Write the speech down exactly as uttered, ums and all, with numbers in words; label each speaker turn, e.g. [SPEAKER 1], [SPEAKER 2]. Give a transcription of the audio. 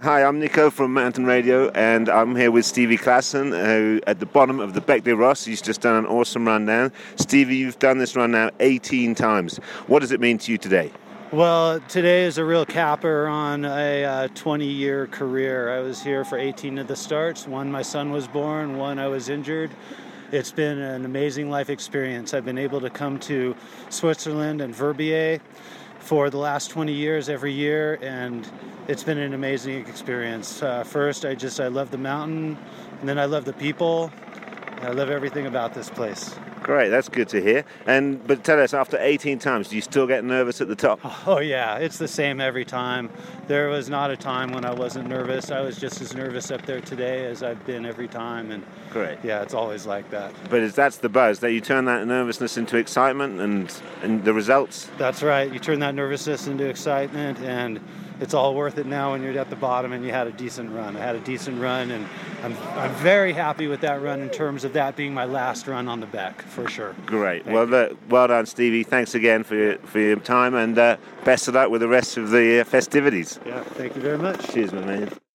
[SPEAKER 1] Hi, I'm Nico from Mountain Radio, and I'm here with Stevie Klassen, who at the bottom of the Bec des Rosses. He's just done an awesome run down. Stevie, you've done this run now eighteen times. What does it mean to you today?
[SPEAKER 2] Well, today is a real capper on a uh, twenty-year career. I was here for eighteen of the starts. One, my son was born. One, I was injured. It's been an amazing life experience. I've been able to come to Switzerland and Verbier for the last twenty years every year, and it's been an amazing experience. Uh, first, I just, I love the mountain, and then I love the people. I love everything about this place.
[SPEAKER 1] Great, that's good to hear. And but tell us, after eighteen times, do you still get nervous at the top?
[SPEAKER 2] Oh yeah, it's the same every time. There was not a time when I wasn't nervous. I was just as nervous up there today as I've been every time, and
[SPEAKER 1] Great.
[SPEAKER 2] Yeah, it's always like that.
[SPEAKER 1] But it's, that's the buzz, that you turn that nervousness into excitement and, and the results?
[SPEAKER 2] That's right. You turn that nervousness into excitement, and it's all worth it now when you're at the bottom and you had a decent run. I had a decent run, and I'm I'm very happy with that run in terms of that being my last run on the Bec, for sure.
[SPEAKER 1] Great.
[SPEAKER 2] Thank
[SPEAKER 1] well, uh, well done, Stevie. Thanks again for your, for your time, and uh, best of luck with the rest of the uh, festivities.
[SPEAKER 2] Yeah, thank you very much.
[SPEAKER 1] Cheers, my man.